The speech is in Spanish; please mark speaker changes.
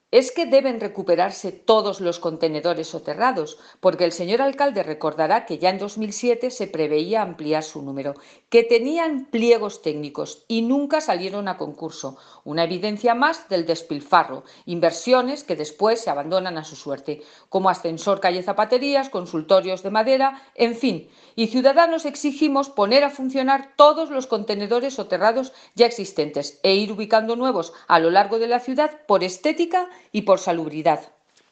Speaker 1: Es que deben recuperarse todos los contenedores soterrados, porque el señor alcalde recordará que ya en 2007 se preveía ampliar su número, que tenían pliegos técnicos y nunca salieron a concurso. Una evidencia más del despilfarro, inversiones que después se abandonan a su suerte, como ascensor calle Zapaterías, consultorios de madera, en fin. Y Ciudadanos exigimos poner a funcionar todos los contenedores soterrados ya existentes e ir ubicando nuevos a lo largo de la ciudad por estética y por salubridad.